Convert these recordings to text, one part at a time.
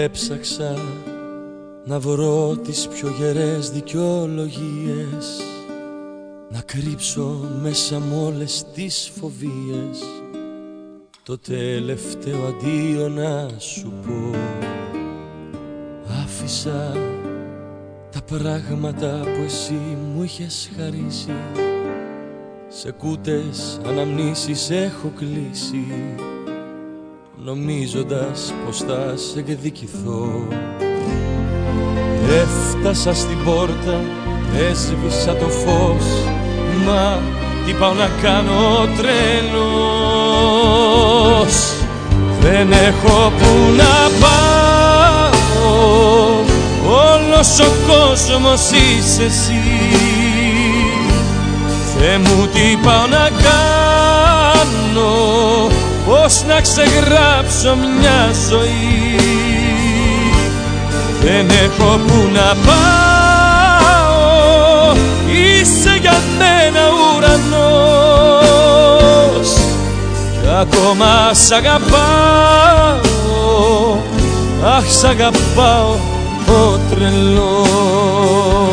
Έψαξα να βρω τις πιο γερές δικαιολογίες, να κρύψω μέσα μ' όλες τις φοβίες το τελευταίο αντίο να σου πω. Άφησα τα πράγματα που εσύ μου είχες χαρίσει, σε κούτες αναμνήσεις έχω κλείσει, νομίζοντας πως θα σε εκδικηθώ. Έφτασα στην πόρτα, έσβησα το φως, μα τι πάω να κάνω, τρελός. Δεν έχω που να πάω, όλος ο κόσμος είσαι εσύ. Θεέ μου, τι πάω να κάνω, πώς να ξεγράψω μια ζωή. Δεν έχω που να πάω, είσαι για μένα ουρανός, κι ακόμα σ' αγαπάω, αχ σ' αγαπάω ο τρελός.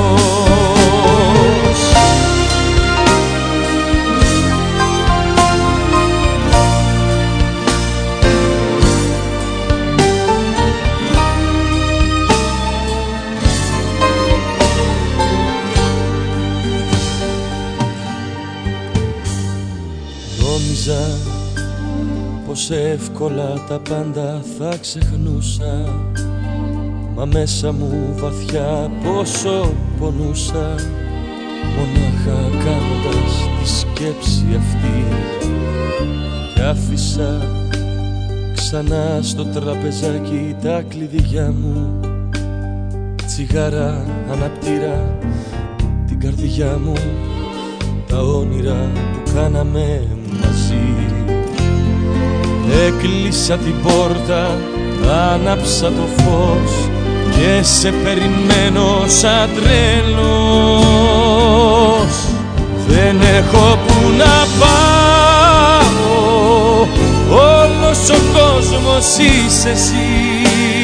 Νόμιζα πως εύκολα τα πάντα θα ξεχνούσα, μα μέσα μου βαθιά πόσο πονούσα, μονάχα κάνοντας τη σκέψη αυτή. Κι άφησα ξανά στο τραπεζάκι τα κλειδιά μου, τσιγάρα, αναπτήρα, την καρδιά μου, τα όνειρα που κάναμε μαζί. Έκλεισα την πόρτα, άναψα το φως και σε περιμένω σαν τρελός. Δεν έχω που να πάω, όλος ο κόσμος είσαι εσύ.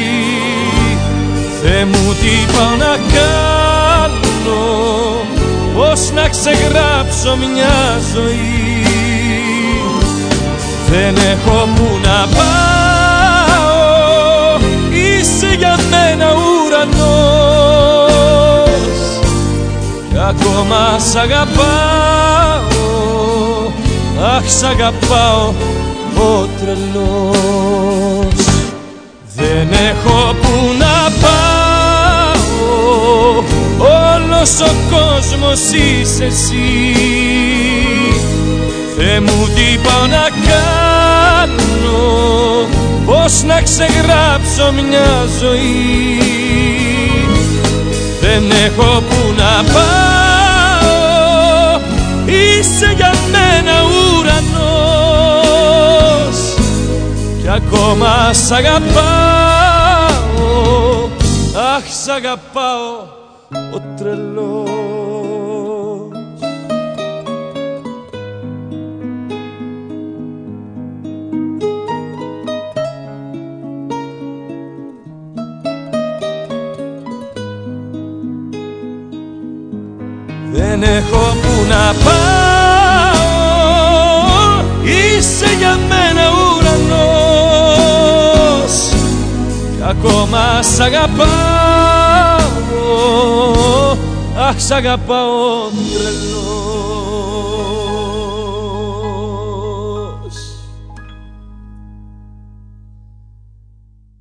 Θεέ μου, τι πάω να κάνω, πώς να ξεγράψω μια ζωή. Δεν έχω που να πάω, είσαι για μένα ουρανός, κι ακόμα σ' αγαπάω, αχ σ' αγαπάω ο τρελός. Δεν έχω που να πάω, όλος ο κόσμος είσαι εσύ. Θεέ μου, τι πάω να κάνω, πώς να ξεγράψω μια ζωή. Δεν έχω που να πάω, είσαι για μένα ουρανός, κι ακόμα σ' αγαπάω, αχ σ' αγαπάω ο τρελός. Δεν έχω που να πάω, είσαι για μένα ουρανός, κι ακόμα σ' αγαπάω, αχ σ' αγαπάω τρελός.